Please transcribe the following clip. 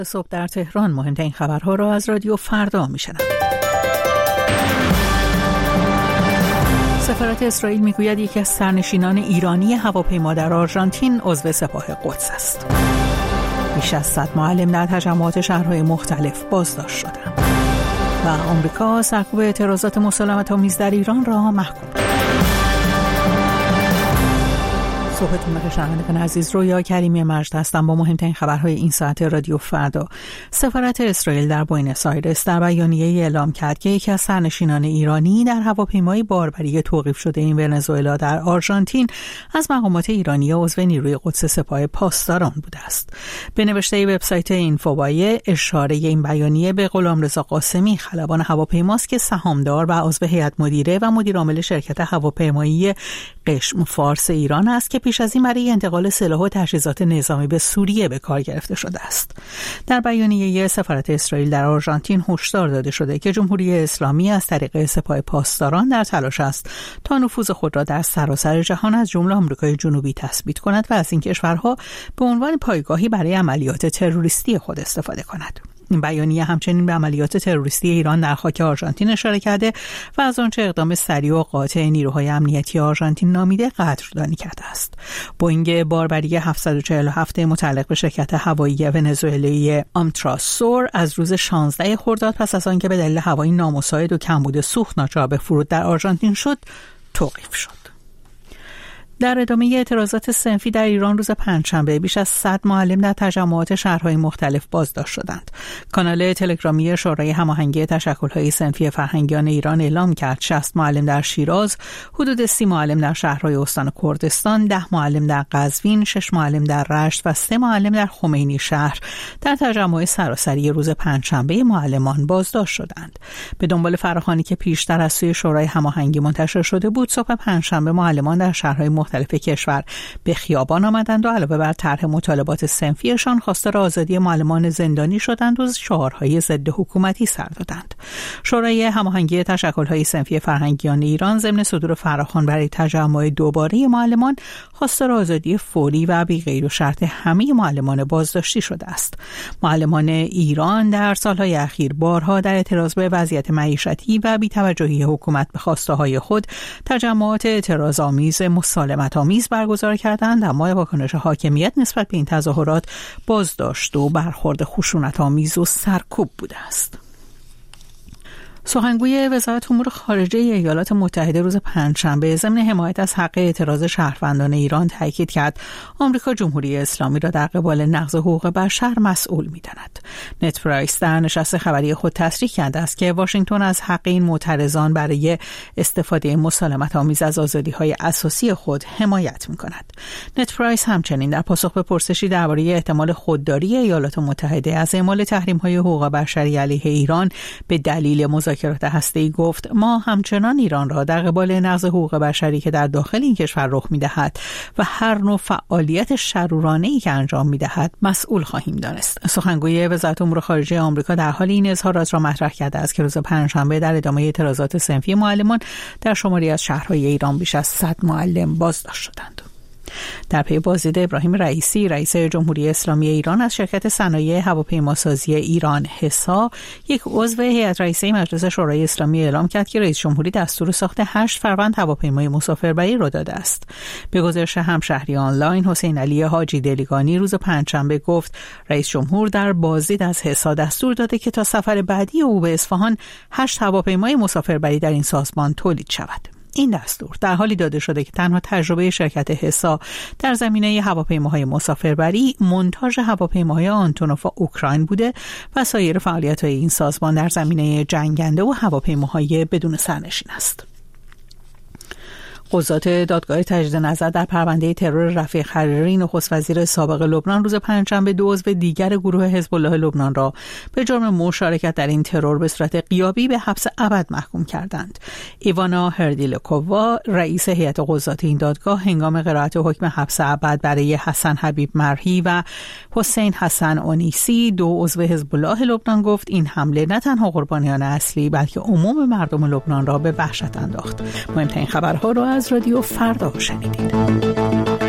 صبح در تهران مهمترین خبرها را از رادیو فردا میشنوید. سفارت اسرائیل میگوید یکی از سرنشینان ایرانی هواپیما در آرژانتین عضو سپاه قدس است. بیش از 100 معلم در تجمعات شهرهای مختلف بازداشت شدند. و آمریکا سرکوب اعتراضات مسالمت‌آمیز در ایران را محکوم کرد. صبحتون بخیر شنوندگان عزیز، رویا کریمی مجد هستم با مهمترین خبرهای این ساعت رادیو فردا. سفارت اسرائیل در بوئنوس آیرس در بیانیه‌ای اعلام کرد که یکی از سرنشینان ایرانی در هواپیمای باربری توقیف شده این ونزوئلا در آرژانتین از مقامات ایرانی عضو نیروی قدس سپاه پاسداران بوده است. به نوشته وبسایت اینفوبایه اشاره این بیانیه به غلامرضا قاسمی خلبان هواپیماست که سهامدار و عضو هیئت مدیره و مدیر عامل شرکت هواپیمایی قشم فارس ایران است که پیش از این برای انتقال سلاح و تجهیزات نظامی به سوریه به کار گرفته شده است. در بیانیه سفارت اسرائیل در آرژانتین هشدار داده شده که جمهوری اسلامی از طریق سپاه پاسداران در تلاش است تا نفوذ خود را در سراسر جهان از جمله آمریکای جنوبی تثبیت کند و از این کشورها به عنوان پایگاهی برای عملیات تروریستی خود استفاده کند. این بیانیه همچنین به عملیات تروریستی ایران در خاک آرژانتین اشاره کرده و از آنچه اقدام سریع و قاطع نیروهای امنیتی آرژانتین نامیده قدردانی کرده است. بوئینگ باربری 747 متعلق به شرکت هوایی ونزوئلایی آمتراسور از روز 16 خرداد پس از آنکه به دلیل هوایی نامساعد و کمبود سوخت ناچار به فرود در آرژانتین شد توقیف شد. در ادامه اعتراضات صنفی در ایران روز پنجشنبه بیش از 100 معلم در تجمعات شهرهای مختلف بازداشت شدند. کانال تلگرامی شورای هماهنگی تشکل‌های صنفی فرهنگیان ایران اعلام کرد 60 معلم در شیراز، حدود 30 معلم در شهرهای استان کردستان، 10 معلم در قزوین، 6 معلم در رشت و 3 معلم در خمینی شهر در تجمع سراسری روز پنجشنبه معلمان بازداشت شدند. به دنبال فراخوانی که پیشتر از سوی شورای هماهنگی منتشر شده بود، صبح پنجشنبه معلمان در شهرهای مختلف کشور به خیابان آمدند و علاوه بر طرح مطالبات صنفیشان خواستار آزادی معلمان زندانی شدند و شعارهای ضد حکومتی سر دادند. شورای هماهنگی تشکل‌های صنفی فرهنگیان ایران ضمن صدور فراخوان برای تجمع دوباره معلمان خواستار آزادی فوری و بی قید و شرط همه معلمان بازداشتی شده است. معلمان ایران در سالهای اخیر بارها در اعتراض به وضعیت معیشتی و بی‌توجهی حکومت به خواسته‌های خود تجمعات اعتراض‌آمیز مسالمت‌آمیز برگزار کردند، اما واکنش حاکمیت نسبت به این تظاهرات بازداشت و برخورد خشونت‌آمیز و سرکوب بوده است. سخنگوی وزارت امور خارجه ایالات متحده روز پنجشنبه ضمن حمایت از حق اعتراض شهروندان ایران تاکید کرد آمریکا جمهوری اسلامی را در قبال نقض حقوق بشر مسئول می‌داند. نت پرایس در نشست خبری خود تصریح کرده است که واشنگتن از حق این معترضان برای استفاده مسالمت‌آمیز از آزادی‌های اساسی خود حمایت می‌کند. نت پرایس همچنین در پاسخ به پرسشی درباره احتمال خودداری ایالات متحده از اعمال تحریم‌های حقوق بشری علیه ایران به دلیل مذاکرات هسته‌ای گفت ما همچنان ایران را در قبال نقض حقوق بشری که در داخل این کشور رخ می‌دهد و هر نوع فعالیت شرورانه‌ای که انجام می‌دهد مسئول خواهیم دانست. سخنگوی وزارت امور خارجه آمریکا در حال این اظهارات را مطرح کرده است که روز پنجشنبه در ادامه اعتراضات صنفی معلمان در شماری از شهرهای ایران بیش از 100 معلم بازداشت شدند. در پی بازدید ابراهیم رئیسی رئیس جمهوری اسلامی ایران از شرکت صنایع هواپیماسازی ایران حسا، یک عضو هیئت رئیسه مجلس شورای اسلامی اعلام کرد که رئیس جمهوری دستور ساخت 8 فروند هواپیمای مسافربری را داده است. به گزارش همشهری آنلاین، حسین علی حاجی دلیگانی روز پنجشنبه گفت رئیس جمهور در بازدید از حسا دستور داده که تا سفر بعدی او به اصفهان 8 هواپیمای مسافربری در این سازمان تولید شود. این دستور در حالی داده شده که تنها تجربه شرکت حسا در زمینه هواپیماهای مسافربری مونتاژ هواپیماهای آنتونوف اوکراین بوده و سایر فعالیت‌های این سازمان در زمینه جنگنده و هواپیماهای بدون سرنشین است. قضات دادگاه تجدید نظر در پرونده ترور رفیق حریری نخست وزیر سابق لبنان روز پنجشنبه 2 عضو دیگر گروه حزب الله لبنان را به جرم مشارکت در این ترور به صورت غیابی به حبس ابد محکوم کردند. ایوانا هردیلکووا رئیس هیئت قضات این دادگاه هنگام قرائت حکم حبس ابد برای حسن حبیب مرحی و حسین حسن اونیسی 2 عضو حزب الله لبنان گفت این حمله نه تنها قربانیان اصلی بلکه عموم مردم لبنان را به وحشت انداخت. مهمترین خبرها را از رادیو فردا شنیدید.